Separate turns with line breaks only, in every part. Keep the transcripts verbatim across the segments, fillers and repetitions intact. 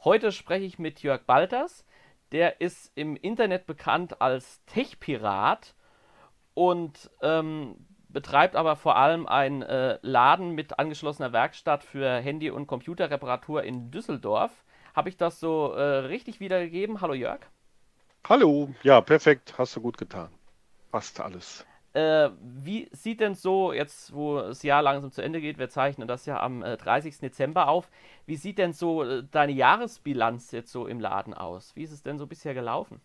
Heute spreche ich mit Jörg Balters. Der ist im Internet bekannt als Tech-Pirat und ähm, betreibt aber vor allem einen äh, Laden mit angeschlossener Werkstatt für Handy- und Computerreparatur in Düsseldorf. Habe ich das so äh, richtig wiedergegeben? Hallo Jörg.
Hallo, ja, perfekt, hast du gut getan. Passt alles.
Äh, wie sieht denn so, jetzt wo das Jahr langsam zu Ende geht, wir zeichnen das ja am äh, dreißigsten Dezember auf, wie sieht denn so äh, deine Jahresbilanz jetzt so im Laden aus? Wie ist es denn so bisher gelaufen?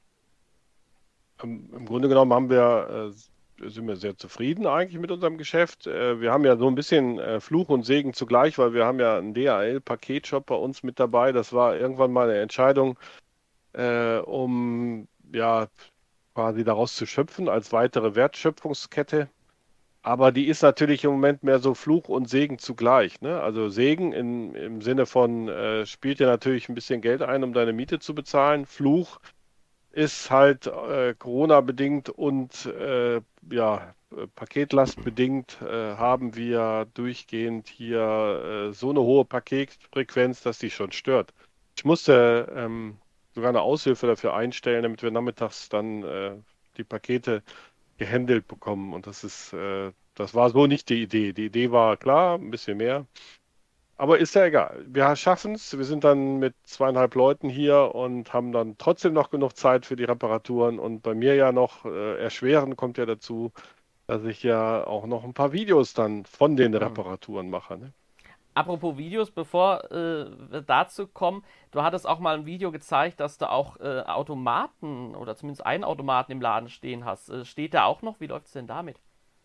Ähm, Im Grunde genommen haben wir, äh, sind wir sehr zufrieden eigentlich mit unserem Geschäft. Äh, wir haben ja so ein bisschen äh, Fluch und Segen zugleich, weil wir haben ja einen D H L-Paketshop bei uns mit dabei. Das war irgendwann mal eine Entscheidung, äh, um ja quasi daraus zu schöpfen als weitere Wertschöpfungskette. Aber die ist natürlich im Moment mehr so Fluch und Segen zugleich, ne? Also Segen in, im Sinne von, äh, spielt dir natürlich ein bisschen Geld ein, um deine Miete zu bezahlen. Fluch ist halt äh, Corona-bedingt und äh, ja, äh, Paketlastbedingt äh, haben wir durchgehend hier äh, so eine hohe Paketfrequenz, dass die schon stört. Ich musste ähm, sogar eine Aushilfe dafür einstellen, damit wir nachmittags dann äh, die Pakete gehandelt bekommen. Und das ist, äh, das war so nicht die Idee. Die Idee war klar, ein bisschen mehr. Aber ist ja egal. Wir schaffen es. Wir sind dann mit zweieinhalb Leuten hier und haben dann trotzdem noch genug Zeit für die Reparaturen. Und bei mir ja noch äh, erschwerend kommt ja dazu, dass ich ja auch noch ein paar Videos dann von den
Hm.
Reparaturen mache. Ne?
Apropos Videos, bevor äh, wir dazu kommen, du hattest auch mal ein Video gezeigt, dass du auch äh, Automaten oder zumindest einen Automaten im Laden stehen hast. Äh, steht der auch noch? Wie läuft es denn damit?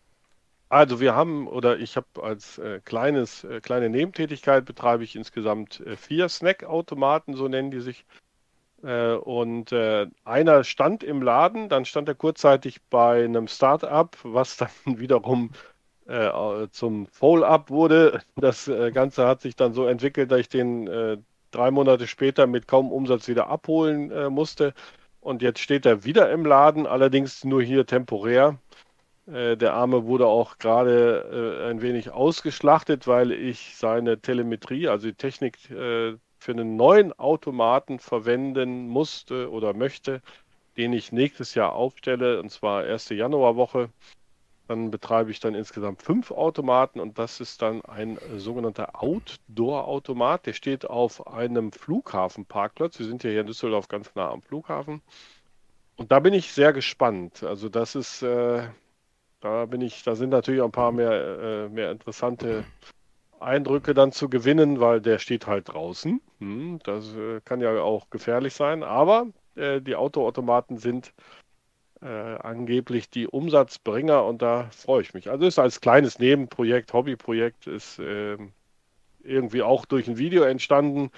Also wir haben, oder ich habe als äh, kleines, äh, kleine Nebentätigkeit betreibe ich insgesamt äh, vier Snackautomaten, so nennen die sich. Äh, und äh, einer stand im Laden, dann stand er kurzzeitig bei einem Start-up, was dann wiederum äh, zum Fold-up wurde. Das äh, Ganze hat sich dann so entwickelt, dass ich den äh, drei Monate später mit kaum Umsatz wieder abholen äh, musste. Und jetzt steht er wieder im Laden, allerdings nur hier temporär. Äh, der Arme wurde auch gerade äh, ein wenig ausgeschlachtet, weil ich seine Telemetrie, also die Technik, äh, für einen neuen Automaten verwenden musste oder möchte, den ich nächstes Jahr aufstelle, und zwar erste Januarwoche. Dann betreibe ich dann insgesamt fünf Automaten und das ist dann ein äh, sogenannter Outdoor-Automat. Der steht auf einem Flughafenparkplatz. Wir sind ja hier in Düsseldorf ganz nah am Flughafen. Und da bin ich sehr gespannt. Also das ist, äh, da bin ich, da sind natürlich auch ein paar mehr, äh, mehr interessante Eindrücke dann zu gewinnen, weil der steht halt draußen. Hm, das äh, kann ja auch gefährlich sein, aber äh, die Autoautomaten sind äh, angeblich die Umsatzbringer und da freue ich mich. Also ist als kleines Nebenprojekt, Hobbyprojekt, ist äh, irgendwie auch durch ein Video entstanden.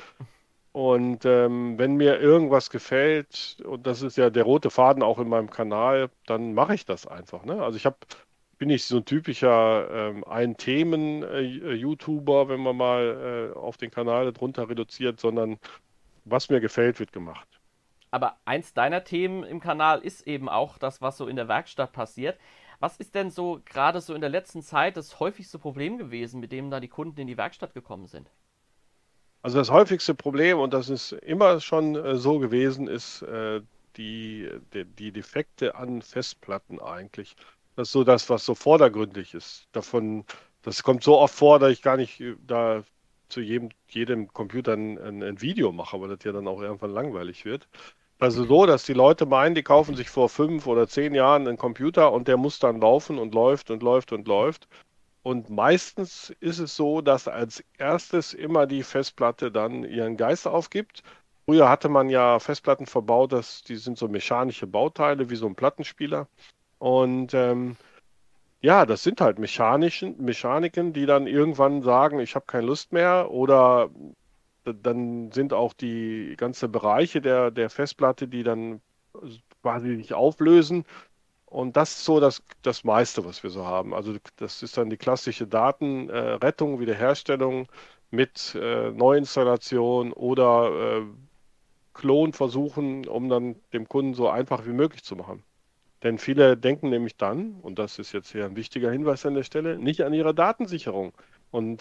Und ähm, wenn mir irgendwas gefällt, und das ist ja der rote Faden auch in meinem Kanal, dann mache ich das einfach. Ne? Also ich habe, bin nicht so ein typischer ähm, Ein-Themen-YouTuber, wenn man mal äh, auf den Kanal drunter reduziert, sondern was mir gefällt, wird gemacht.
Aber eins deiner Themen im Kanal ist eben auch das, was so in der Werkstatt passiert. Was ist denn so gerade so in der letzten Zeit das häufigste Problem gewesen, mit dem da die Kunden in die Werkstatt gekommen sind?
Also das häufigste Problem, und das ist immer schon äh, so gewesen, ist äh, die, die, die Defekte an Festplatten eigentlich. Das ist so das, was so vordergründig ist. Davon, das kommt so oft vor, dass ich gar nicht äh, da zu jedem, jedem Computer ein, ein, ein Video mache, weil das ja dann auch irgendwann langweilig wird. Also so, dass die Leute meinen, die kaufen sich vor fünf oder zehn Jahren einen Computer und der muss dann laufen und läuft und läuft und läuft. Und meistens ist es so, dass als erstes immer die Festplatte dann ihren Geist aufgibt. Früher hatte man ja Festplatten verbaut, das, die sind so mechanische Bauteile wie so ein Plattenspieler. Und ähm, ja, das sind halt mechanischen, Mechaniken, die dann irgendwann sagen, ich habe keine Lust mehr. Oder d- dann sind auch die ganzen Bereiche der, der Festplatte, die dann quasi sich auflösen. Und das ist so das, das meiste, was wir so haben. Also das ist dann die klassische Datenrettung, Wiederherstellung mit äh, Neuinstallation oder äh, Klonversuchen, um dann dem Kunden so einfach wie möglich zu machen. Denn viele denken nämlich dann, und das ist jetzt hier ein wichtiger Hinweis an der Stelle, nicht an ihre Datensicherung. Und äh,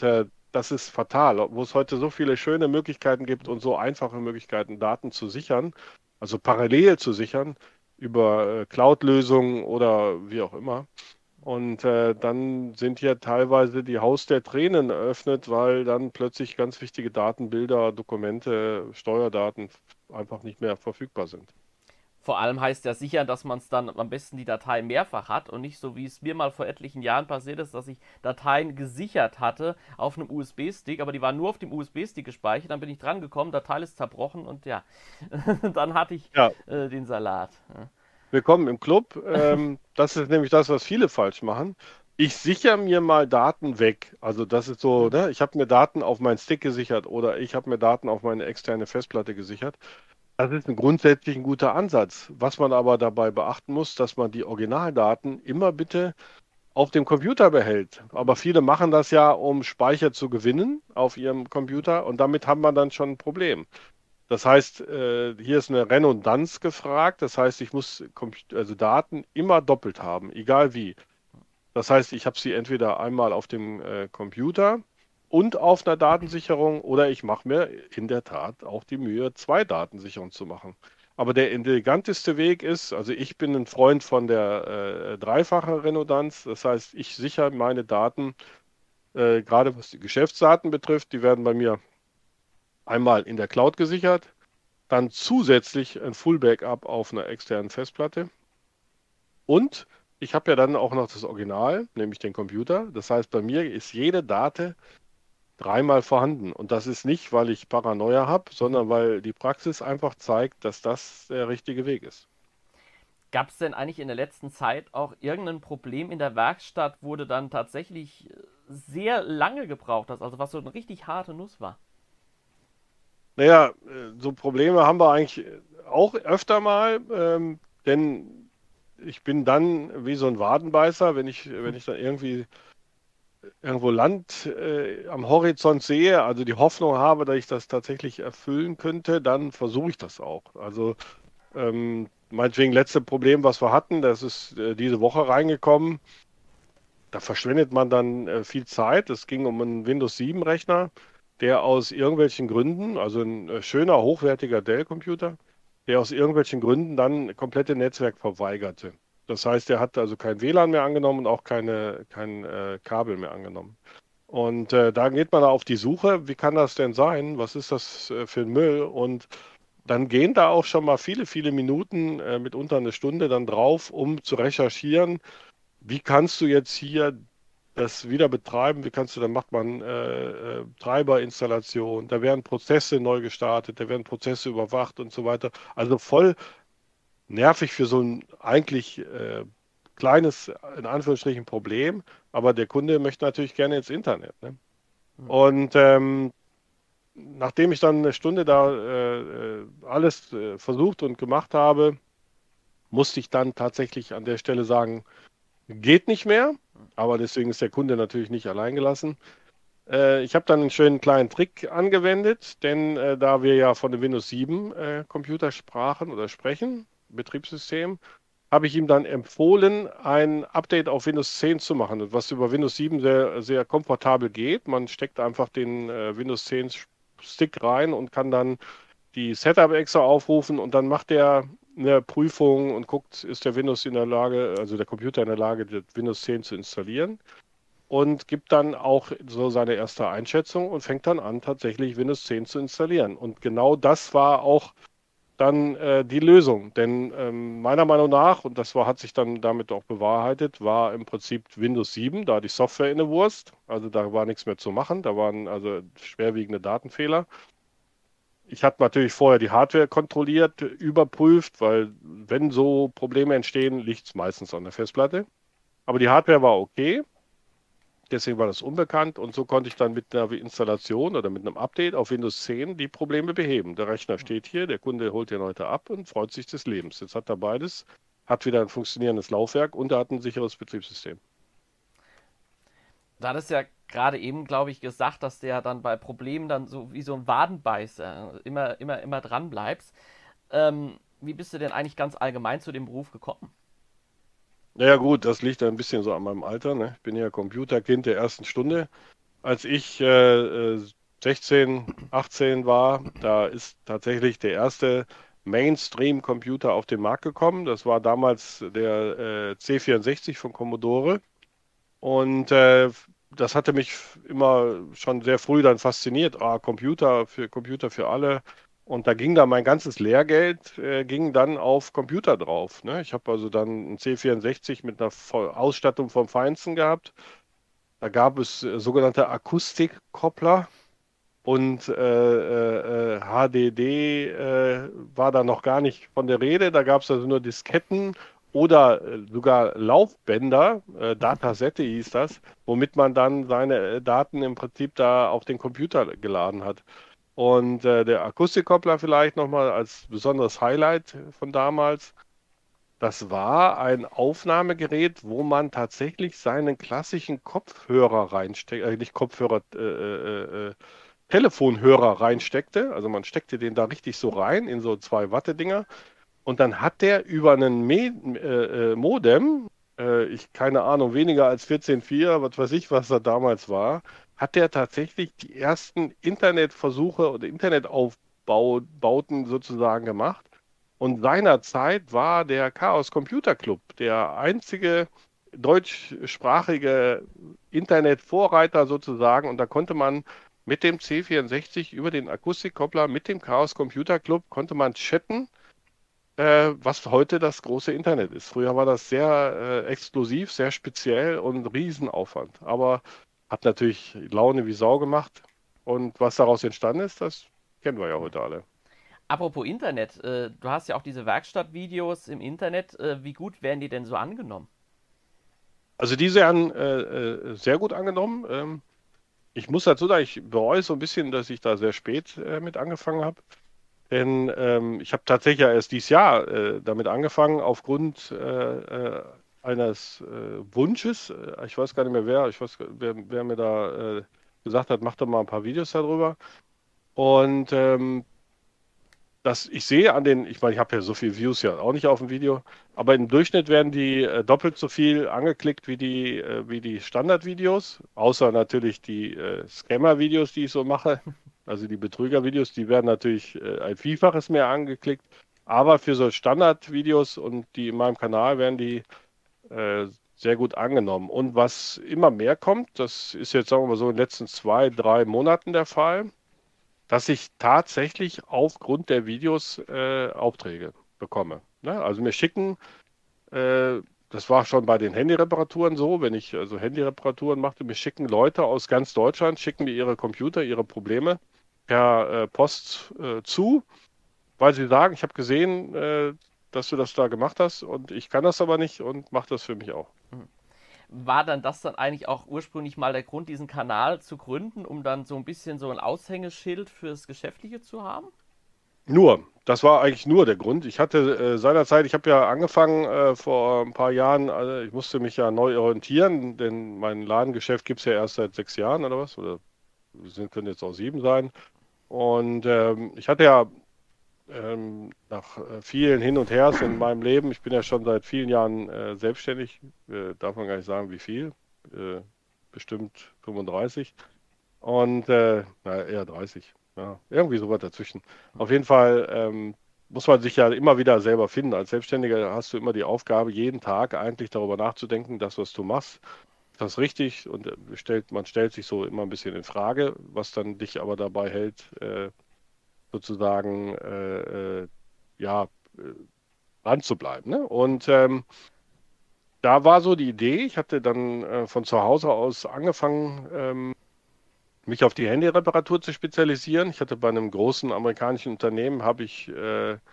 das ist fatal, wo es heute so viele schöne Möglichkeiten gibt und so einfache Möglichkeiten, Daten zu sichern, also parallel zu sichern über äh, Cloud-Lösungen oder wie auch immer. Und äh, dann sind hier teilweise die Haus der Tränen eröffnet, weil dann plötzlich ganz wichtige Daten, Bilder, Dokumente, Steuerdaten einfach nicht mehr verfügbar sind.
Vor allem heißt ja sicher, dass man es dann am besten die Datei mehrfach hat und nicht so, wie es mir mal vor etlichen Jahren passiert ist, dass ich Dateien gesichert hatte auf einem U S B-Stick, aber die waren nur auf dem U S B-Stick gespeichert. Dann bin ich dran gekommen, Datei ist zerbrochen und ja, dann hatte ich
Ja,
äh, den Salat.
willkommen im Club. Ähm, das ist nämlich das, was viele falsch machen. Ich sichere mir mal Daten weg. Also das ist so,
Hm.
ne? Ich habe mir Daten auf meinen Stick gesichert oder ich habe mir Daten auf meine externe Festplatte gesichert. Das ist ein grundsätzlich ein guter Ansatz. Was man aber dabei beachten muss, dass man die Originaldaten immer bitte auf dem Computer behält. Aber viele machen das ja, um Speicher zu gewinnen auf ihrem Computer und damit haben wir dann schon ein Problem. Das heißt, äh, hier ist eine Redundanz gefragt. Das heißt, ich muss Compu- also Daten immer doppelt haben, egal wie. Das heißt, ich habe sie entweder einmal auf dem äh, Computer und auf einer Datensicherung oder ich mache mir in der Tat auch die Mühe, zwei Datensicherungen zu machen. Aber der eleganteste Weg ist, also ich bin ein Freund von der äh, dreifachen Redundanz. Das heißt, ich sichere meine Daten, äh, gerade was die Geschäftsdaten betrifft, die werden bei mir einmal in der Cloud gesichert, dann zusätzlich ein Full Backup auf einer externen Festplatte und ich habe ja dann auch noch das Original, nämlich den Computer. Das heißt, bei mir ist jede Date dreimal vorhanden. Und das ist nicht, weil ich Paranoia habe, sondern weil die Praxis einfach zeigt, dass das der richtige Weg ist.
Gab es denn eigentlich in der letzten Zeit auch irgendein Problem in der Werkstatt, wo du dann tatsächlich sehr lange gebraucht hast, also was so eine richtig harte Nuss war?
Naja, äh, so Probleme haben wir eigentlich auch öfter mal, ähm, denn ich bin dann wie so ein Wadenbeißer, wenn ich, wenn ich dann irgendwie irgendwo Land äh, am Horizont sehe, also die Hoffnung habe, dass ich das tatsächlich erfüllen könnte, dann versuche ich das auch. Also ähm, meinetwegen letzte Problem, was wir hatten, das ist äh, diese Woche reingekommen. Da verschwendet man dann äh, viel Zeit. Es ging um einen Windows sieben Rechner, der aus irgendwelchen Gründen, also ein äh, schöner, hochwertiger Dell-Computer, der aus irgendwelchen Gründen dann komplette Netzwerk verweigerte. Das heißt, er hat also kein W L A N mehr angenommen und auch keine, kein äh, Kabel mehr angenommen. Und äh, da geht man auf die Suche, wie kann das denn sein? Was ist das äh, für ein Müll? Und dann gehen da auch schon mal viele, viele Minuten, äh, mitunter eine Stunde dann drauf, um zu recherchieren, wie kannst du jetzt hier das wieder betreiben? Wie kannst du, dann macht man äh, äh, Treiberinstallation, da werden Prozesse neu gestartet, da werden Prozesse überwacht und so weiter. Also voll nervig für so ein eigentlich äh, kleines, in Anführungsstrichen, Problem, aber der Kunde möchte natürlich gerne ins Internet. Ne?
Hm.
Und ähm, nachdem ich dann eine Stunde da äh, äh, alles äh, versucht und gemacht habe, musste ich dann tatsächlich an der Stelle sagen, geht nicht mehr, aber deswegen ist der Kunde natürlich nicht allein gelassen. Äh, ich habe dann einen schönen kleinen Trick angewendet, denn äh, da wir ja von dem Windows sieben äh, Computer sprachen oder sprechen, Betriebssystem, habe ich ihm dann empfohlen, ein Update auf Windows zehn zu machen, was über Windows sieben sehr, sehr komfortabel geht. Man steckt einfach den äh, Windows zehn Stick rein und kann dann die Setup-Exe aufrufen und dann macht er eine Prüfung und guckt, ist der Windows in der Lage, also der Computer in der Lage, das Windows zehn zu installieren und gibt dann auch so seine erste Einschätzung und fängt dann an, tatsächlich Windows zehn zu installieren. Und genau das war auch dann äh, die Lösung. Denn ähm, meiner Meinung nach, und das war, hat sich dann damit auch bewahrheitet, war im Prinzip Windows sieben, da die Software in der Wurst. Also da war nichts mehr zu machen. Da waren also schwerwiegende Datenfehler. Ich hatte natürlich vorher die Hardware kontrolliert, überprüft, weil wenn so Probleme entstehen, liegt es meistens an der Festplatte. Aber die Hardware war okay, deswegen war das unbekannt und so konnte ich dann mit einer Installation oder mit einem Update auf Windows zehn die Probleme beheben. Der Rechner steht hier, der Kunde holt den heute ab und freut sich des Lebens. Jetzt hat er beides, hat wieder ein funktionierendes Laufwerk und er hat ein sicheres Betriebssystem.
Du hattest ja gerade eben, glaube ich, gesagt, dass der dann bei Problemen dann so wie so ein Wadenbeißer immer, immer, immer dran bleibst. Ähm, wie bist du denn eigentlich ganz allgemein zu dem Beruf gekommen?
Naja gut, das liegt ein bisschen so an meinem Alter. Ne? Ich bin ja Computerkind der ersten Stunde. als ich äh, äh, sechzehn, achtzehn war, da ist tatsächlich der erste Mainstream-Computer auf den Markt gekommen. Das war damals der äh, C vierundsechzig von Commodore. Und äh, das hatte mich immer schon sehr früh dann fasziniert. Ah, Computer für Computer für alle. Und da ging dann mein ganzes Lehrgeld äh, ging dann auf Computer drauf. Ne? Ich habe also dann einen C vierundsechzig mit einer Voll- Ausstattung vom Feinsten gehabt. Da gab es äh, sogenannte Akustikkoppler und äh, äh, H D D äh, war da noch gar nicht von der Rede. Da gab es also nur Disketten oder äh, sogar Laufbänder, äh, Datasette hieß das, womit man dann seine äh, Daten im Prinzip da auf den Computer geladen hat. Und äh, der Akustikkoppler vielleicht nochmal als besonderes Highlight von damals. Das war ein Aufnahmegerät, wo man tatsächlich seinen klassischen Kopfhörer reinsteckt, äh, nicht Kopfhörer, äh, äh, äh, Telefonhörer reinsteckte. Also man steckte den da richtig so rein in so zwei Wattedinger. Und dann hat der über einen Me äh, äh, Modem, äh, ich keine Ahnung, weniger als vierzehn Komma vier, was weiß ich, was da damals war, hat der tatsächlich die ersten Internetversuche oder Internetaufbauten sozusagen gemacht. Und seinerzeit war der Chaos Computer Club der einzige deutschsprachige Internetvorreiter sozusagen. Und da konnte man mit dem C vierundsechzig über den Akustikkoppler mit dem Chaos Computer Club konnte man chatten, äh, was heute das große Internet ist. Früher war das sehr äh, exklusiv, sehr speziell und Riesenaufwand. Aber hat natürlich Laune wie Sau gemacht. Und was daraus entstanden ist, das kennen wir ja heute alle.
Apropos Internet, äh, du hast ja auch diese Werkstattvideos im Internet. Äh, wie gut werden die denn so angenommen?
Also die werden äh, äh, sehr gut angenommen. Ähm, ich muss dazu sagen, ich bereue so ein bisschen, dass ich da sehr spät äh, mit angefangen habe. Denn ähm, ich habe tatsächlich ja erst dieses Jahr äh, damit angefangen, aufgrund äh, äh, eines äh, Wunsches. Äh, ich weiß gar nicht mehr wer, ich weiß, wer, wer mir da äh, gesagt hat, mach doch mal ein paar Videos darüber. Und ähm, das, ich sehe an den, ich meine, ich habe ja so viele Views ja auch nicht auf dem Video, aber im Durchschnitt werden die äh, doppelt so viel angeklickt wie die, äh, wie die Standardvideos, außer natürlich die äh, Scammer-Videos, die ich so mache. Also die Betrüger-Videos, die werden natürlich äh, ein Vielfaches mehr angeklickt. Aber für so Standardvideos und die in meinem Kanal werden die äh, sehr gut angenommen. Und was immer mehr kommt, das ist jetzt, sagen wir mal so, in den letzten zwei, drei Monaten der Fall, dass ich tatsächlich aufgrund der Videos äh, Aufträge bekomme. Ne? Also mir schicken, äh, das war schon bei den Handyreparaturen so, wenn ich also Handyreparaturen machte, mir schicken Leute aus ganz Deutschland, schicken mir ihre Computer, ihre Probleme per äh, Post äh, zu, weil sie sagen, ich habe gesehen, äh, dass du das da gemacht hast und ich kann das aber nicht und mach das für mich auch.
War dann das dann eigentlich auch ursprünglich mal der Grund, diesen Kanal zu gründen, um dann so ein bisschen so ein Aushängeschild fürs Geschäftliche zu haben?
Nur, das war eigentlich nur der Grund. Ich hatte äh, seinerzeit, ich habe ja angefangen äh, vor ein paar Jahren, also ich musste mich ja neu orientieren, denn mein Ladengeschäft gibt es ja erst seit sechs Jahren oder was, oder sind, können jetzt auch sieben sein. Und ähm, ich hatte ja ähm, nach äh, vielen Hin und Hers in meinem Leben, ich bin ja schon seit vielen Jahren äh, selbstständig, äh, darf man gar nicht sagen, wie viel, äh, bestimmt fünfunddreißig. Und äh, na, eher dreißig. Ja, irgendwie sowas dazwischen. Auf jeden Fall ähm, muss man sich ja immer wieder selber finden. Als Selbstständiger hast du immer die Aufgabe, jeden Tag eigentlich darüber nachzudenken, das, was du machst, ist das richtig? Und äh, stellt, man stellt sich so immer ein bisschen in Frage, was dann dich aber dabei hält, äh, sozusagen äh, äh, ja, äh, dran zu bleiben. Ne? Und ähm, da war so die Idee, ich hatte dann äh, von zu Hause aus angefangen, ähm, mich auf die Handyreparatur zu spezialisieren. Ich hatte bei einem großen amerikanischen Unternehmen, habe ich äh, äh,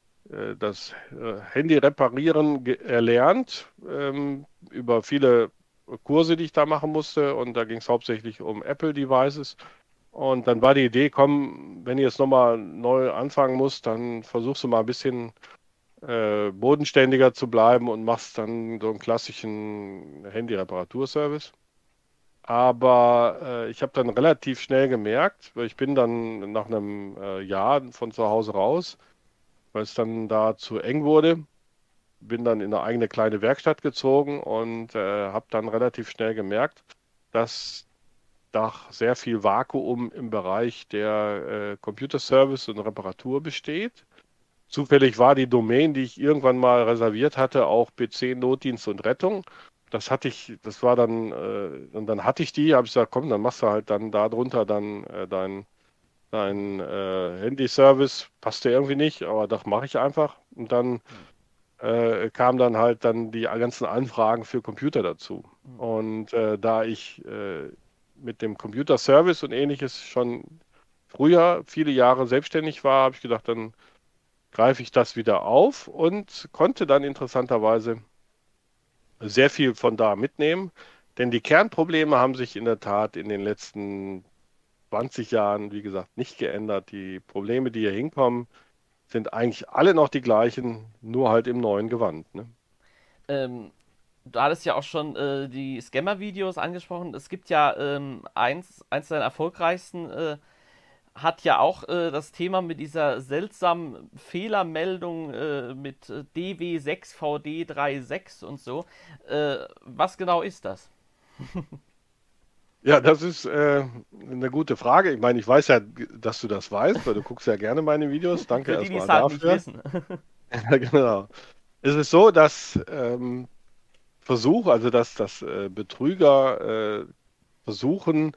das äh, Handy reparieren ge- erlernt, ähm, über viele Kurse, die ich da machen musste. Und da ging es hauptsächlich um Apple-Devices. Und dann war die Idee, komm, wenn du jetzt nochmal neu anfangen musst, dann versuchst du mal ein bisschen äh, bodenständiger zu bleiben und machst dann so einen klassischen Handy-Reparaturservice. Aber äh, ich habe dann relativ schnell gemerkt, weil ich bin dann nach einem äh, Jahr von zu Hause raus, weil es dann da zu eng wurde, bin dann in eine eigene kleine Werkstatt gezogen und äh, habe dann relativ schnell gemerkt, dass doch sehr viel Vakuum im Bereich der äh, Computer Service und Reparatur besteht. Zufällig war die Domain, die ich irgendwann mal reserviert hatte, auch P C-Notdienst und Rettung. Das hatte ich, das war dann, äh, und dann hatte ich die, habe ich gesagt, komm, dann machst du halt dann da drunter dann äh, dein, dein äh, Handy-Service. Passte irgendwie nicht, aber das mache ich einfach. Und dann
Hm.
äh, kamen dann halt dann die ganzen Anfragen für Computer dazu.
Hm.
Und äh, da ich äh, mit dem Computer-Service und ähnliches schon früher viele Jahre selbstständig war, habe ich gedacht, dann greife ich das wieder auf und konnte dann interessanterweise sehr viel von da mitnehmen. Denn die Kernprobleme haben sich in der Tat in den letzten zwanzig Jahren, wie gesagt, nicht geändert. Die Probleme, die hier hinkommen, sind eigentlich alle noch die gleichen, nur halt im neuen Gewand. Ne?
Ähm, Du hattest ja auch schon äh, die Scammer-Videos angesprochen. Es gibt ja ähm, eins, eins der erfolgreichsten, äh, hat ja auch äh, das Thema mit dieser seltsamen Fehlermeldung äh, mit äh, D W sechs V D sechsunddreißig und so. Äh, was genau ist das?
Ja, das ist äh, eine gute Frage. Ich meine, ich weiß ja, dass du das weißt, weil du guckst ja gerne meine Videos. Danke
Für die, die es
erstmal
halt nicht
dafür.
wissen.
Ja, genau. Es ist so, dass ähm, Versuch, also dass, dass äh, Betrüger äh, versuchen,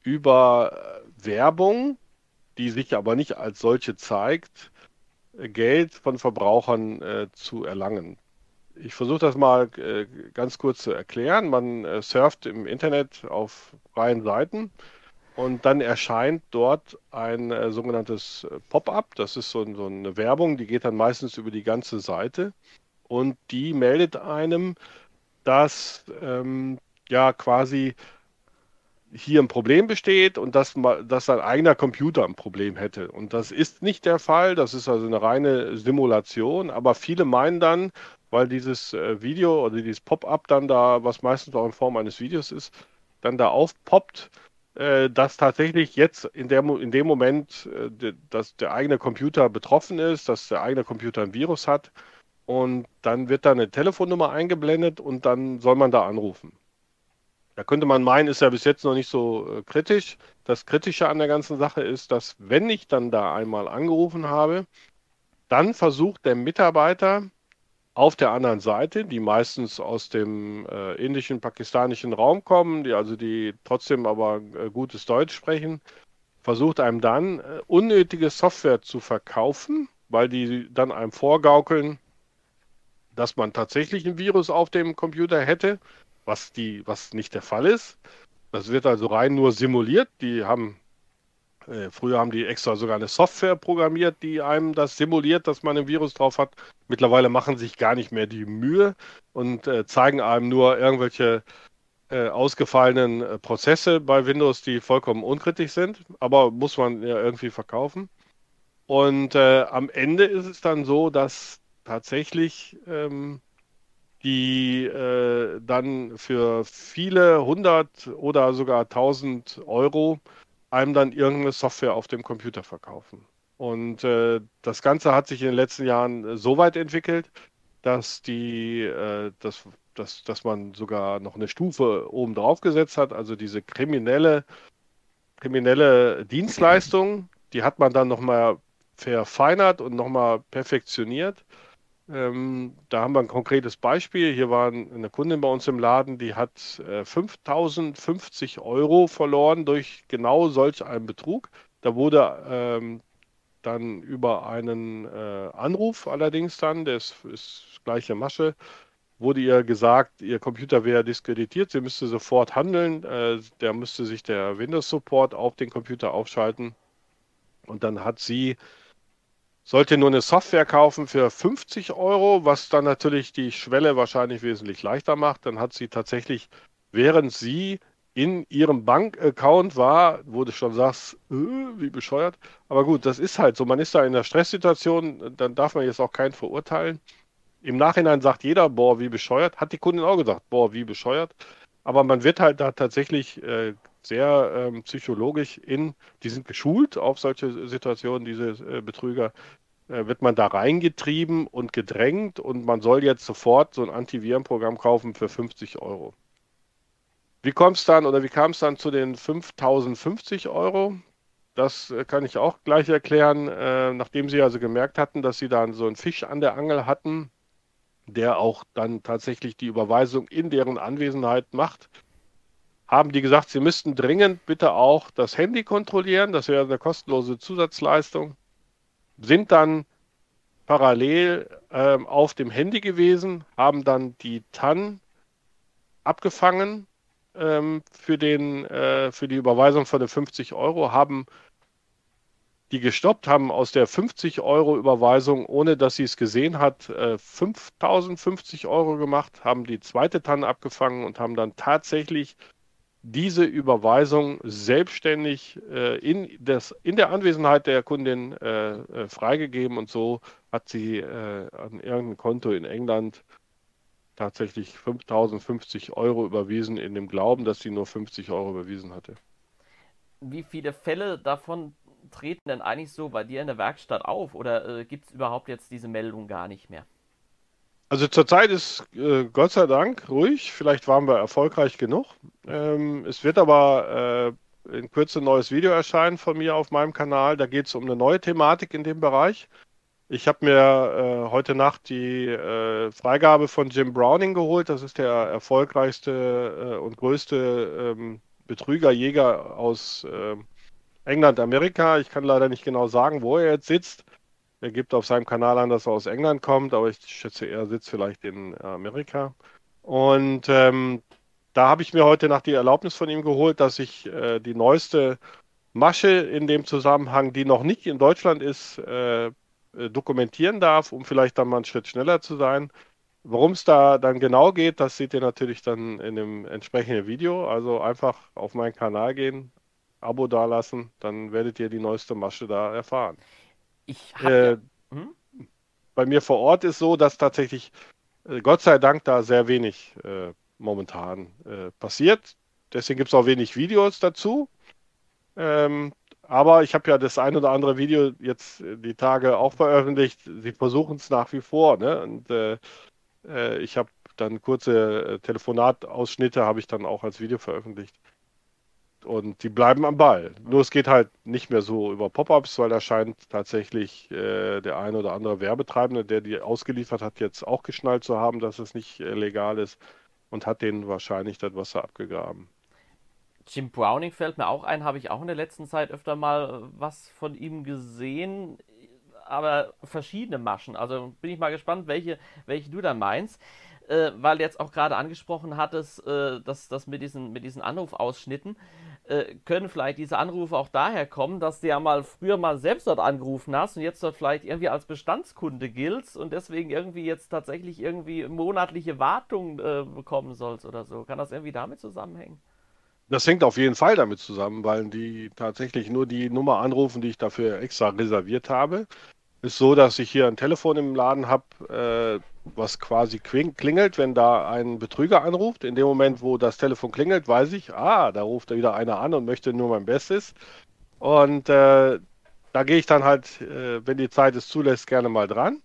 über äh, Werbung, die sich aber nicht als solche zeigt, äh, Geld von Verbrauchern äh, zu erlangen. Ich versuche das mal äh, ganz kurz zu erklären. Man äh, surft im Internet auf freien Seiten und dann erscheint dort ein äh, sogenanntes äh, Pop-up. Das ist so, so eine Werbung, die geht dann meistens über die ganze Seite und die meldet einem, dass ähm, ja quasi hier ein Problem besteht und dass, ma- dass sein eigener Computer ein Problem hätte. Und das ist nicht der Fall. Das ist also eine reine Simulation. Aber viele meinen dann, weil dieses äh, Video oder dieses Pop-up dann da, was meistens auch in Form eines Videos ist, dann da aufpoppt, äh, dass tatsächlich jetzt in der, Mo- in dem Moment, äh, de- dass der eigene Computer betroffen ist, dass der eigene Computer ein Virus hat. Und dann wird da eine Telefonnummer eingeblendet und dann soll man da anrufen. Da könnte man meinen, ist ja bis jetzt noch nicht so äh, kritisch. Das Kritische an der ganzen Sache ist, dass wenn ich dann da einmal angerufen habe, dann versucht der Mitarbeiter auf der anderen Seite, die meistens aus dem äh, indischen, pakistanischen Raum kommen, die also die trotzdem aber äh, gutes Deutsch sprechen, versucht einem dann äh, unnötige Software zu verkaufen, weil die dann einem vorgaukeln, dass man tatsächlich ein Virus auf dem Computer hätte, was die, was nicht der Fall ist. Das wird also rein nur simuliert. Die haben, äh, früher haben die extra sogar eine Software programmiert, die einem das simuliert, dass man ein Virus drauf hat. Mittlerweile machen sich gar nicht mehr die Mühe und äh, zeigen einem nur irgendwelche äh, ausgefallenen äh, Prozesse bei Windows, die vollkommen unkritisch sind, aber muss man ja irgendwie verkaufen. Und äh, am Ende ist es dann so, dass tatsächlich ähm, die äh, dann für viele hundert oder sogar tausend Euro einem dann irgendeine Software auf dem Computer verkaufen. Und äh, das Ganze hat sich in den letzten Jahren äh, so weit entwickelt, dass die, äh, dass, dass, dass man sogar noch eine Stufe oben drauf gesetzt hat. Also diese kriminelle, kriminelle Dienstleistung, die hat man dann nochmal verfeinert und nochmal perfektioniert. Ähm, da haben wir ein konkretes Beispiel. Hier war ein- eine Kundin bei uns im Laden, die hat äh, fünftausendfünfzig Euro verloren durch genau solch einen Betrug. Da wurde ähm, dann über einen äh, Anruf allerdings dann, der ist, ist gleiche Masche, wurde ihr gesagt, ihr Computer wäre diskreditiert, sie müsste sofort handeln. Äh, der müsste sich der Windows Support auf den Computer aufschalten. Und dann hat sie sollte nur eine Software kaufen für fünfzig Euro, was dann natürlich die Schwelle wahrscheinlich wesentlich leichter macht. Dann hat sie tatsächlich, während sie in ihrem Bankaccount war, wo du schon sagst, äh, wie bescheuert. Aber gut, das ist halt so. Man ist da in einer Stresssituation, dann darf man jetzt auch keinen verurteilen. Im Nachhinein sagt jeder, boah, wie bescheuert. Hat die Kundin auch gesagt, boah, wie bescheuert. Aber man wird halt da tatsächlich äh, sehr ähm, psychologisch in, die sind geschult auf solche Situationen, diese äh, Betrüger, äh, wird man da reingetrieben und gedrängt und man soll jetzt sofort so ein Antivirenprogramm kaufen für fünfzig Euro. Wie kommt es dann oder wie kam es dann zu den fünftausendfünfzig Euro? Das äh, kann ich auch gleich erklären. Äh, nachdem sie also gemerkt hatten, dass sie dann so einen Fisch an der Angel hatten, der auch dann tatsächlich die Überweisung in deren Anwesenheit macht, haben die gesagt, sie müssten dringend bitte auch das Handy kontrollieren. Das wäre eine kostenlose Zusatzleistung. Sind dann parallel ähm, auf dem Handy gewesen, haben dann die T A N abgefangen ähm, für den, äh, für die Überweisung von den fünfzig Euro, haben die gestoppt, haben aus der fünfzig Euro Überweisung, ohne dass sie es gesehen hat, äh, fünftausendfünfzig Euro gemacht, haben die zweite T A N abgefangen und haben dann tatsächlich diese Überweisung selbstständig äh, in, das, in der Anwesenheit der Kundin äh, äh, freigegeben, und so hat sie äh, an irgendein Konto in England tatsächlich fünftausendfünfzig Euro überwiesen, in dem Glauben, dass sie nur fünfzig Euro überwiesen hatte.
Wie viele Fälle davon treten denn eigentlich so bei dir in der Werkstatt auf? Oder äh, gibt es überhaupt jetzt diese Meldung gar nicht mehr?
Also zurzeit ist äh, Gott sei Dank ruhig. Vielleicht waren wir erfolgreich genug. Ähm, es wird aber äh, in Kürze ein neues Video erscheinen von mir auf meinem Kanal. Da geht es um eine neue Thematik in dem Bereich. Ich habe mir äh, heute Nacht die äh, Freigabe von Jim Browning geholt. Das ist der erfolgreichste äh, und größte ähm, Betrügerjäger aus äh, England, Amerika. Ich kann leider nicht genau sagen, wo er jetzt sitzt. Er gibt auf seinem Kanal an, dass er aus England kommt, aber ich schätze, er sitzt vielleicht in Amerika. Und ähm, da habe ich mir heute Nacht die Erlaubnis von ihm geholt, dass ich äh, die neueste Masche in dem Zusammenhang, die noch nicht in Deutschland ist, äh, äh, dokumentieren darf, um vielleicht dann mal einen Schritt schneller zu sein. Worum es da dann genau geht, das seht ihr natürlich dann in dem entsprechenden Video. Also einfach auf meinen Kanal gehen, Abo dalassen, dann werdet ihr die neueste Masche da erfahren.
Ich habe ja.
Äh,
Hm?
bei mir vor Ort ist so, dass tatsächlich äh, Gott sei Dank da sehr wenig äh, momentan äh, passiert. Deswegen gibt es auch wenig Videos dazu. Ähm, aber ich habe ja das ein oder andere Video jetzt äh, die Tage auch veröffentlicht. Sie versuchen es nach wie vor, ne? Und äh, äh, ich habe dann kurze äh, Telefonatausschnitte habe ich dann auch als Video veröffentlicht. Und die bleiben am Ball. Nur es geht halt nicht mehr so über Pop-ups, weil da scheint tatsächlich äh, der eine oder andere Werbetreibende, der die ausgeliefert hat, jetzt auch geschnallt zu haben, dass es nicht äh, legal ist, und hat denen wahrscheinlich das Wasser abgegraben.
Jim Browning fällt mir auch ein, habe ich auch in der letzten Zeit öfter mal äh, was von ihm gesehen, aber verschiedene Maschen. Also bin ich mal gespannt, welche, welche du da meinst. Äh, weil du jetzt auch gerade angesprochen hattest, äh, dass das mit diesen, mit diesen Anrufausschnitten, äh, können vielleicht diese Anrufe auch daher kommen, dass du ja mal früher mal selbst dort angerufen hast und jetzt dort vielleicht irgendwie als Bestandskunde giltst und deswegen irgendwie jetzt tatsächlich irgendwie monatliche Wartung äh, bekommen sollst oder so. Kann das irgendwie damit zusammenhängen?
Das hängt auf jeden Fall damit zusammen, weil die tatsächlich nur die Nummer anrufen, die ich dafür extra reserviert habe. Ist so, dass ich hier ein Telefon im Laden habe, äh, was quasi kling- klingelt, wenn da ein Betrüger anruft. In dem Moment, wo das Telefon klingelt, weiß ich, ah, da ruft da wieder einer an und möchte nur mein Bestes. Und äh, da gehe ich dann halt, äh, wenn die Zeit es zulässt, gerne mal dran.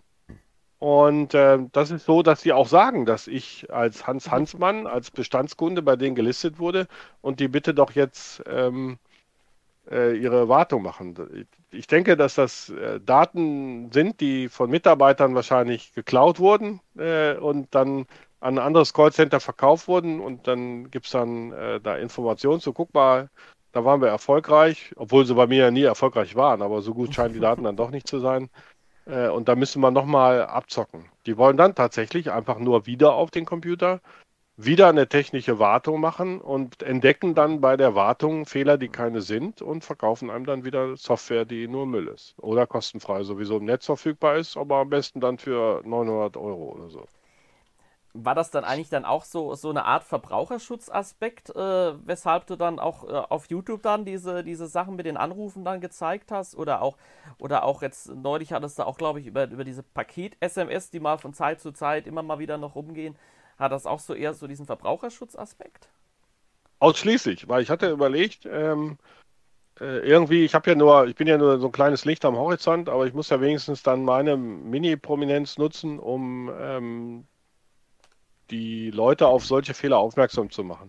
Und äh, das ist so, dass sie auch sagen, dass ich als Hans Hansmann, als Bestandskunde bei denen gelistet wurde und die bitte doch jetzt ähm, äh, ihre Wartung machen. Ich denke, dass das äh, Daten sind, die von Mitarbeitern wahrscheinlich geklaut wurden äh, und dann an ein anderes Callcenter verkauft wurden, und dann gibt es dann äh, da Informationen zu, guck mal, da waren wir erfolgreich, obwohl sie bei mir ja nie erfolgreich waren, aber so gut scheinen die Daten dann doch nicht zu sein. Äh, und da müssen wir nochmal abzocken. Die wollen dann tatsächlich einfach nur wieder auf den Computer, wieder eine technische Wartung machen und entdecken dann bei der Wartung Fehler, die keine sind, und verkaufen einem dann wieder Software, die nur Müll ist. Oder kostenfrei sowieso im Netz verfügbar ist, aber am besten dann für neunhundert Euro oder so.
War das dann eigentlich dann auch so, so eine Art Verbraucherschutzaspekt, äh, weshalb du dann auch äh, auf YouTube dann diese, diese Sachen mit den Anrufen dann gezeigt hast? Oder auch, oder auch jetzt neulich hattest du auch, glaube ich, über, über diese Paket-S M S, die mal von Zeit zu Zeit immer mal wieder noch rumgehen, hat das auch so eher so diesen Verbraucherschutzaspekt?
Ausschließlich, weil ich hatte überlegt, ähm, äh, irgendwie, ich habe ja nur, ich bin ja nur so ein kleines Licht am Horizont, aber ich muss ja wenigstens dann meine Mini-Prominenz nutzen, um ähm, die Leute auf solche Fehler aufmerksam zu machen.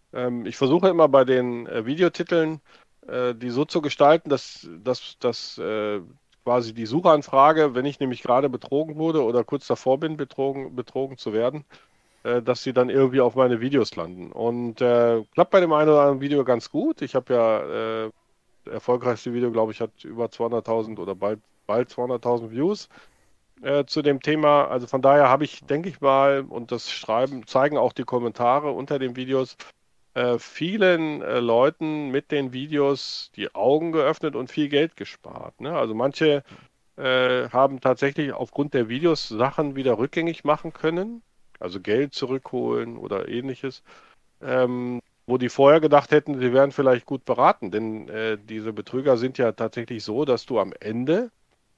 Ähm, ich versuche immer bei den äh, Videotiteln, äh, die so zu gestalten, dass, dass, dass äh, quasi die Suchanfrage, wenn ich nämlich gerade betrogen wurde oder kurz davor bin, betrogen, betrogen zu werden, äh, dass sie dann irgendwie auf meine Videos landen. Und äh, klappt bei dem einen oder anderen Video ganz gut. Ich habe ja äh, das erfolgreichste Video, glaube ich, hat über zweihunderttausend oder bald, bald zweihunderttausend Views äh, zu dem Thema. Also von daher habe ich, denke ich mal, und das schreiben, zeigen auch die Kommentare unter den Videos, äh, vielen äh, Leuten mit den Videos die Augen geöffnet und viel Geld gespart. Ne? Also manche äh, haben tatsächlich aufgrund der Videos Sachen wieder rückgängig machen können, also Geld zurückholen oder ähnliches, ähm, wo die vorher gedacht hätten, sie wären vielleicht gut beraten. Denn äh, diese Betrüger sind ja tatsächlich so, dass du am Ende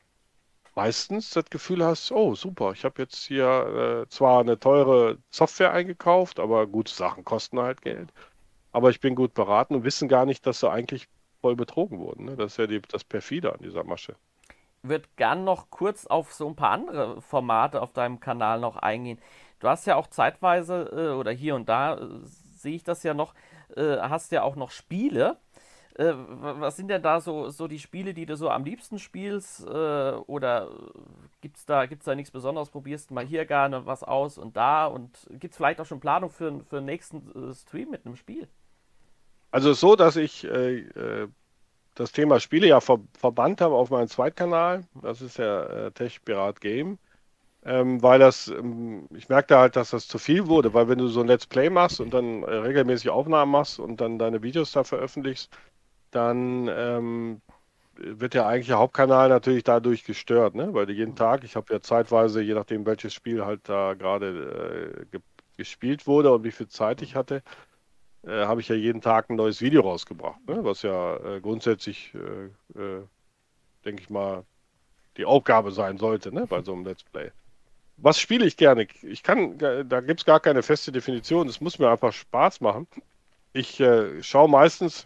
meistens das Gefühl hast, oh super, ich habe jetzt hier äh, zwar eine teure Software eingekauft, aber gute Sachen kosten halt Geld. Aber ich bin gut beraten und wissen gar nicht, dass sie eigentlich voll betrogen wurden. Ne? Das ist ja die, das Perfide an dieser Masche.
Würde gern noch kurz auf so ein paar andere Formate auf deinem Kanal noch eingehen. Du hast ja auch zeitweise äh, oder hier und da äh, sehe ich das ja noch, äh, hast ja auch noch Spiele. Äh, was sind denn da so, so die Spiele, die du so am liebsten spielst? Äh, oder gibt's da, gibt's da nichts Besonderes? Probierst du mal hier gerne was aus und da? Und gibt es vielleicht auch schon Planung für, für den nächsten äh, Stream mit einem Spiel?
Also es ist so, dass ich äh, äh, das Thema Spiele ja ver verbannt habe auf meinen Zweitkanal. Das ist der äh, Tech Pirat Game. Ähm, weil das, ähm, ich merkte halt, dass das zu viel wurde, weil wenn du so ein Let's Play machst und dann äh, regelmäßig Aufnahmen machst und dann deine Videos da veröffentlichst, dann ähm, wird der eigentliche Hauptkanal natürlich dadurch gestört, ne? Weil du jeden Tag, ich habe ja zeitweise, je nachdem welches Spiel halt da gerade äh, ge gespielt wurde und wie viel Zeit ich hatte, äh, habe ich ja jeden Tag ein neues Video rausgebracht, ne? Was ja äh, grundsätzlich, äh, äh, denke ich mal, die Aufgabe sein sollte, ne? Bei so einem Let's Play. Was spiele ich gerne? Ich kann, da gibt es gar keine feste Definition. Es muss mir einfach Spaß machen. Ich äh, schaue meistens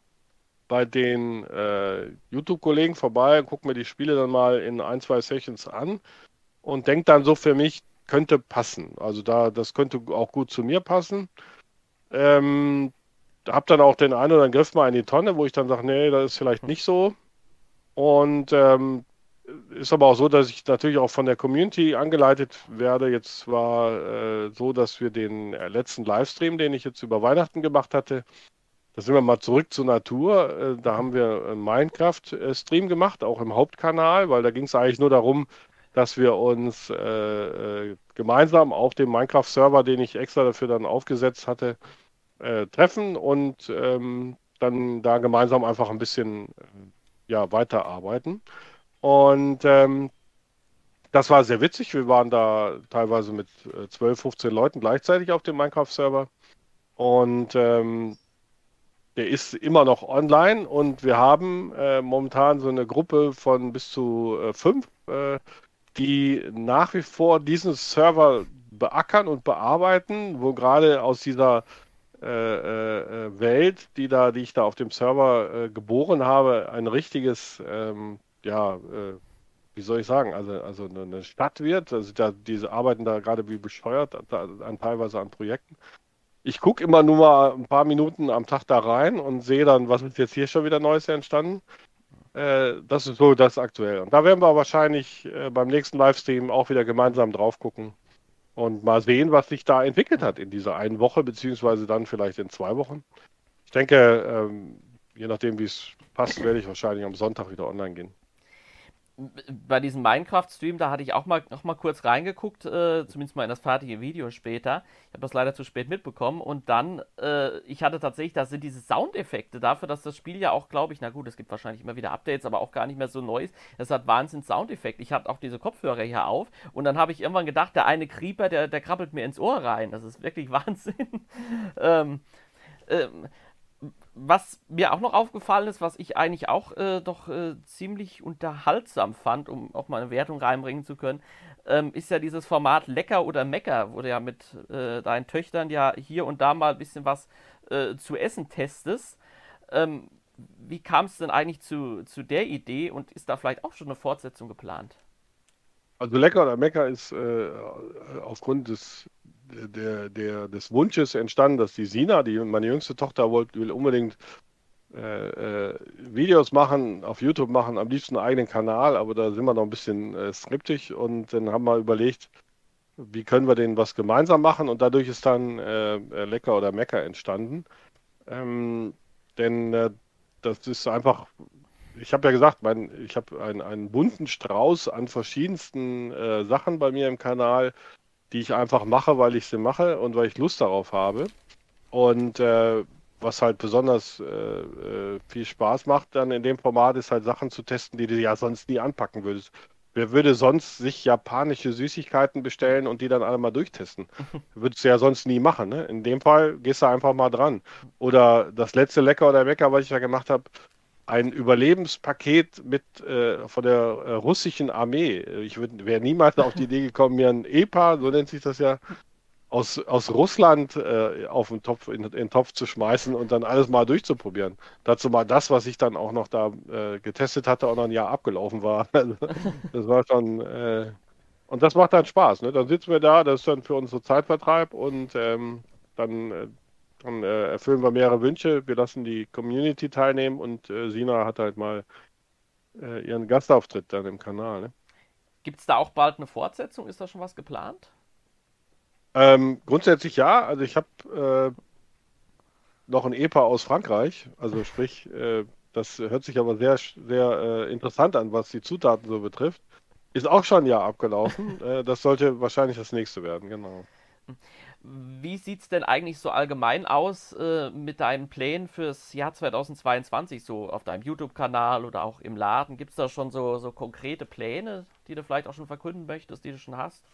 bei den äh, YouTube-Kollegen vorbei, gucke mir die Spiele dann mal in ein, zwei Sessions an und denke dann so für mich, könnte passen. Also da, das könnte auch gut zu mir passen. Ähm, Hab dann auch den einen oder anderen Griff mal in die Tonne, wo ich dann sage, nee, das ist vielleicht nicht so. Und ähm, ist aber auch so, dass ich natürlich auch von der Community angeleitet werde. Jetzt war äh, so, dass wir den äh, letzten Livestream, den ich jetzt über Weihnachten gemacht hatte, da sind wir mal zurück zur Natur. Äh, da haben wir einen Minecraft-Stream gemacht, auch im Hauptkanal, weil da ging es eigentlich nur darum, dass wir uns äh, äh, gemeinsam auf dem Minecraft-Server, den ich extra dafür dann aufgesetzt hatte, äh, treffen und ähm, dann da gemeinsam einfach ein bisschen äh, ja, weiterarbeiten. Und ähm, das war sehr witzig. Wir waren da teilweise mit äh, zwölf, fünfzehn Leuten gleichzeitig auf dem Minecraft-Server. Und ähm, der ist immer noch online und wir haben äh, momentan so eine Gruppe von bis zu äh, fünf, äh, die nach wie vor diesen Server beackern und bearbeiten, wo gerade aus dieser äh, äh, äh, Welt, die da, die ich da auf dem Server äh, geboren habe, ein richtiges, ähm, ja, äh, wie soll ich sagen, also, also eine eine Stadt wird. Also da, diese arbeiten da gerade wie bescheuert, da, an, teilweise an Projekten. Ich gucke immer nur mal ein paar Minuten am Tag da rein und sehe dann, was ist jetzt hier schon wieder Neues entstanden. Äh, das ist so das aktuell. Und da werden wir wahrscheinlich äh, beim nächsten Livestream auch wieder gemeinsam drauf gucken und mal sehen, was sich da entwickelt hat in dieser einen Woche, beziehungsweise dann vielleicht in zwei Wochen. Ich denke, ähm, je nachdem, wie es passt, werde ich wahrscheinlich am Sonntag wieder online gehen.
Bei diesem Minecraft-Stream, da hatte ich auch mal noch mal kurz reingeguckt, äh, zumindest mal in das fertige Video später. Ich habe das leider zu spät mitbekommen. Und dann, äh, ich hatte tatsächlich, da sind diese Soundeffekte dafür, dass das Spiel ja auch, glaube ich, na gut, es gibt wahrscheinlich immer wieder Updates, aber auch gar nicht mehr so neu ist. Es hat Wahnsinn Soundeffekt. Ich hatte auch diese Kopfhörer hier auf und dann habe ich irgendwann gedacht, der eine Creeper, der, der krabbelt mir ins Ohr rein. Das ist wirklich Wahnsinn. ähm, ähm, Was mir auch noch aufgefallen ist, was ich eigentlich auch äh, doch äh, ziemlich unterhaltsam fand, um auch mal eine Wertung reinbringen zu können, ähm, ist ja dieses Format Lecker oder Mecker, wo du ja mit äh, deinen Töchtern ja hier und da mal ein bisschen was äh, zu essen testest. Ähm, Wie kam es denn eigentlich zu, zu der Idee und ist da vielleicht auch schon eine Fortsetzung geplant?
Also Lecker oder Mecker ist äh, aufgrund des, der, der, des Wunsches entstanden, dass die Sina, die meine jüngste Tochter, wollte, will unbedingt äh, äh, Videos machen, auf YouTube machen, am liebsten einen eigenen Kanal, aber da sind wir noch ein bisschen äh, skeptisch und dann haben wir überlegt, wie können wir denn was gemeinsam machen und dadurch ist dann äh, äh, Lecker oder Mecker entstanden. Ähm, denn äh, das ist einfach, ich habe ja gesagt, mein, ich habe einen, einen bunten Strauß an verschiedensten äh, Sachen bei mir im Kanal, die ich einfach mache, weil ich sie mache und weil ich Lust darauf habe. Und äh, was halt besonders äh, äh, viel Spaß macht dann in dem Format, ist halt Sachen zu testen, die du ja sonst nie anpacken würdest. Wer würde sonst sich japanische Süßigkeiten bestellen und die dann alle mal durchtesten? Würdest du ja sonst nie machen, ne? In dem Fall gehst du einfach mal dran. Oder das letzte Lecker oder Mecker, was ich ja gemacht habe, ein Überlebenspaket mit äh, von der äh, russischen Armee. Ich wäre niemals auf die Idee gekommen, mir ein E P A, so nennt sich das ja, aus, aus Russland äh, auf den Topf, in, in den Topf zu schmeißen und dann alles mal durchzuprobieren. Dazu mal das, was ich dann auch noch da äh, getestet hatte, auch noch ein Jahr abgelaufen war. Also, das war schon, äh, und das macht dann Spaß, ne? Dann sitzen wir da, das ist dann für uns so Zeitvertreib und ähm, dann, äh, dann äh, erfüllen wir mehrere Wünsche. Wir lassen die Community teilnehmen und äh, Sina hat halt mal äh, ihren Gastauftritt dann im Kanal, ne?
Gibt es da auch bald eine Fortsetzung? Ist da schon was geplant?
Ähm, grundsätzlich ja, also ich habe äh, noch ein E P A aus Frankreich. Also sprich, äh, das hört sich aber sehr, sehr äh, interessant an, was die Zutaten so betrifft. Ist auch schon ein Jahr abgelaufen. Äh, das sollte wahrscheinlich das nächste werden, genau.
Wie sieht es denn eigentlich so allgemein aus äh, mit deinen Plänen fürs Jahr zweitausendzweiundzwanzig, so auf deinem YouTube-Kanal oder auch im Laden? Gibt es da schon so, so konkrete Pläne, die du vielleicht auch schon verkünden möchtest, die du schon hast?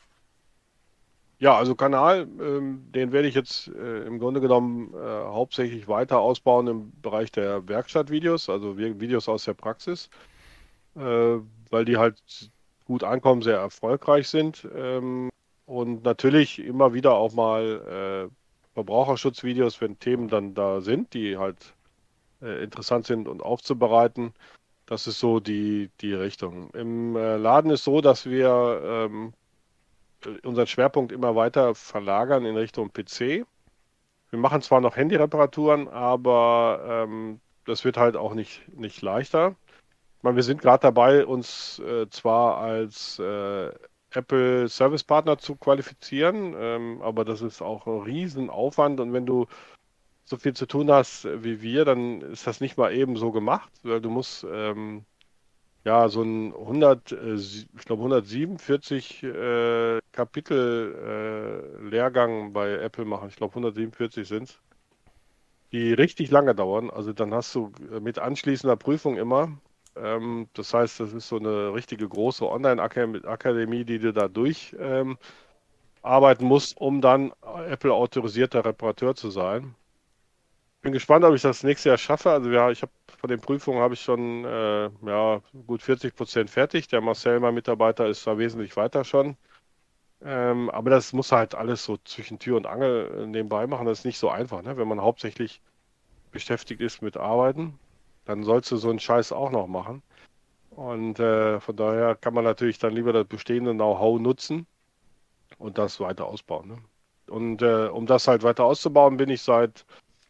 Ja, also Kanal, ähm, den werde ich jetzt äh, im Grunde genommen äh, hauptsächlich weiter ausbauen im Bereich der Werkstattvideos, also Vi- Videos aus der Praxis, äh, weil die halt gut ankommen, sehr erfolgreich sind. Ähm, und natürlich immer wieder auch mal äh, Verbraucherschutzvideos, wenn Themen dann da sind, die halt äh, interessant sind und aufzubereiten. Das ist so die, die Richtung. Im äh, Laden ist so, dass wir ähm, unseren Schwerpunkt immer weiter verlagern in Richtung P C. Wir machen zwar noch Handyreparaturen, aber ähm, das wird halt auch nicht, nicht leichter. Ich meine, wir sind gerade dabei, uns äh, zwar als äh, Apple Service Partner zu qualifizieren, ähm, aber das ist auch ein Riesenaufwand und wenn du so viel zu tun hast äh, wie wir, dann ist das nicht mal eben so gemacht, weil du musst ähm, ja so ein hundert, äh, sie- ich glaube hundertsiebenundvierzig äh, Kapitel äh, Lehrgang bei Apple machen. Ich glaube hundertsiebenundvierzig sind es, die richtig lange dauern. Also dann hast du äh, mit anschließender Prüfung immer. Ähm, das heißt, das ist so eine richtige große Online-Akademie, die du da durch ähm, arbeiten musst, um dann Apple autorisierter Reparateur zu sein. Bin gespannt, ob ich das nächste Jahr schaffe. Also ja, ich habe von den Prüfungen habe ich schon äh, ja, gut vierzig Prozent fertig. Der Marcel, mein Mitarbeiter, ist da wesentlich weiter schon. Ähm, aber das muss halt alles so zwischen Tür und Angel äh, nebenbei machen. Das ist nicht so einfach, ne? Wenn man hauptsächlich beschäftigt ist mit Arbeiten, dann sollst du so einen Scheiß auch noch machen. Und äh, von daher kann man natürlich dann lieber das bestehende Know-how nutzen und das weiter ausbauen. Ne? Und äh, um das halt weiter auszubauen, bin ich seit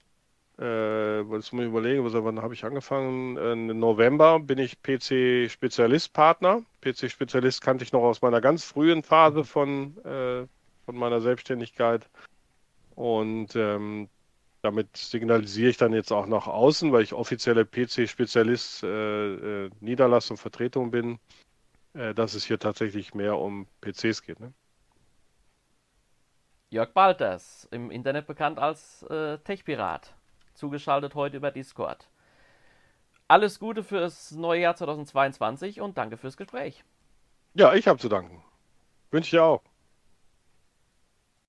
Äh, jetzt muss ich überlegen, was, wann habe ich angefangen? Äh, Im November bin ich P C-Spezialist-Partner. P C-Spezialist kannte ich noch aus meiner ganz frühen Phase von, äh, von meiner Selbstständigkeit. Und ähm, damit signalisiere ich dann jetzt auch nach außen, weil ich offizielle P C-Spezialist äh, äh, Niederlassung Vertretung bin, äh, dass es hier tatsächlich mehr um P Cs geht. Ne?
Jörg Balters, im Internet bekannt als äh, Techpirat, zugeschaltet heute über Discord. Alles Gute fürs neue Jahr zweitausendzweiundzwanzig und danke fürs Gespräch.
Ja, ich habe zu danken. Wünsche ich dir auch.